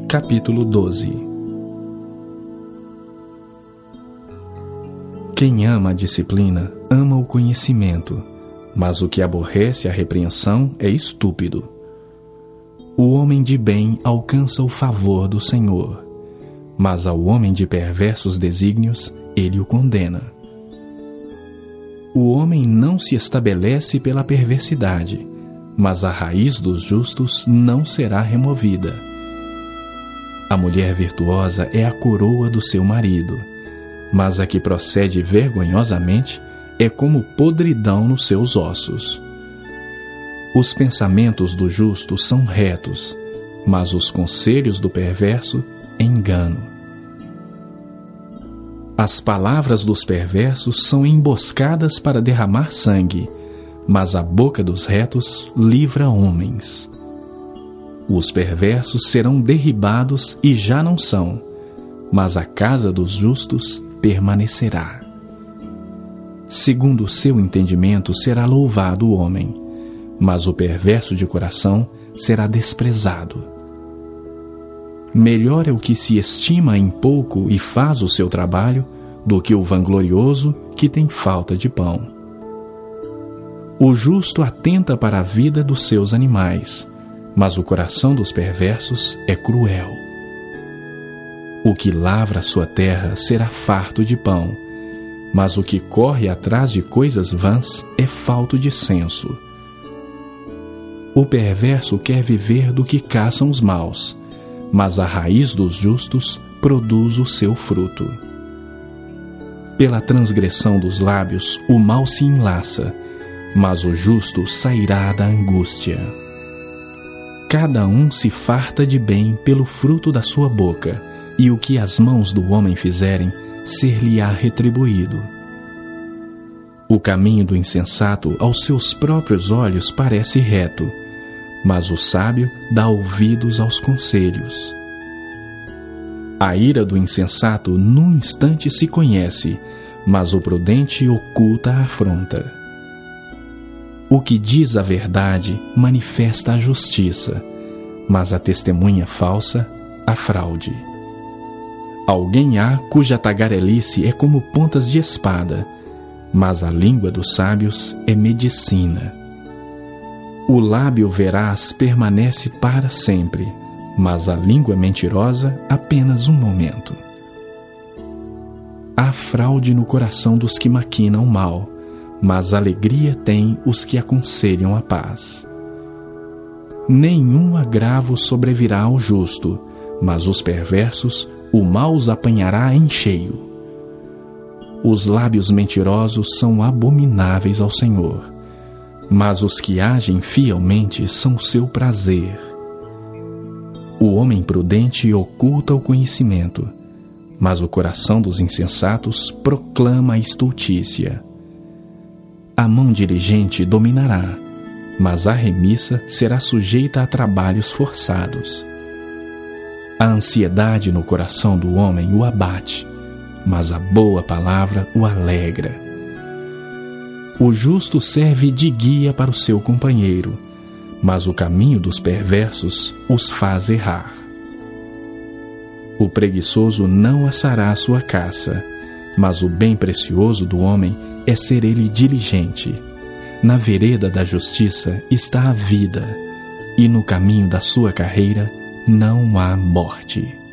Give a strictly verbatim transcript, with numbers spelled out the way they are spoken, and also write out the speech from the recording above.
Capítulo doze. Quem ama a disciplina, ama o conhecimento, mas o que aborrece a repreensão é estúpido. O homem de bem alcança o favor do Senhor, mas ao homem de perversos desígnios, ele o condena. O homem não se estabelece pela perversidade, mas a raiz dos justos não será removida. A mulher virtuosa é a coroa do seu marido, mas a que procede vergonhosamente é como podridão nos seus ossos. Os pensamentos do justo são retos, mas os conselhos do perverso, engano. As palavras dos perversos são emboscadas para derramar sangue, mas a boca dos retos livra homens. Os perversos serão derribados e já não são, mas a casa dos justos permanecerá. Segundo o seu entendimento será louvado o homem, mas o perverso de coração será desprezado. Melhor é o que se estima em pouco e faz o seu trabalho, do que o vanglorioso que tem falta de pão. O justo atenta para a vida dos seus animais, mas o coração dos perversos é cruel. O que lavra a sua terra será farto de pão, mas o que corre atrás de coisas vãs é falto de senso. O perverso quer viver do que caçam os maus, mas a raiz dos justos produz o seu fruto. Pela transgressão dos lábios o mal se enlaça, mas o justo sairá da angústia. Cada um se farta de bem pelo fruto da sua boca, e o que as mãos do homem fizerem, ser-lhe-á retribuído. O caminho do insensato aos seus próprios olhos parece reto, mas o sábio dá ouvidos aos conselhos. A ira do insensato num instante se conhece, mas o prudente oculta a afronta. O que diz a verdade manifesta a justiça, mas a testemunha falsa, a fraude. Alguém há cuja tagarelice é como pontas de espada, mas a língua dos sábios é medicina. O lábio veraz permanece para sempre, mas a língua mentirosa apenas um momento. Há fraude no coração dos que maquinam mal, mas alegria tem os que aconselham a paz. Nenhum agravo sobrevirá ao justo, mas os perversos o mal os apanhará em cheio. Os lábios mentirosos são abomináveis ao Senhor, mas os que agem fielmente são seu prazer. O homem prudente oculta o conhecimento, mas o coração dos insensatos proclama a estultícia. A mão diligente dominará, mas a remissa será sujeita a trabalhos forçados. A ansiedade no coração do homem o abate, mas a boa palavra o alegra. O justo serve de guia para o seu companheiro, mas o caminho dos perversos os faz errar. O preguiçoso não assará a sua caça, mas o bem precioso do homem é ser ele diligente. Na vereda da justiça está a vida, e no caminho da sua carreira não há morte.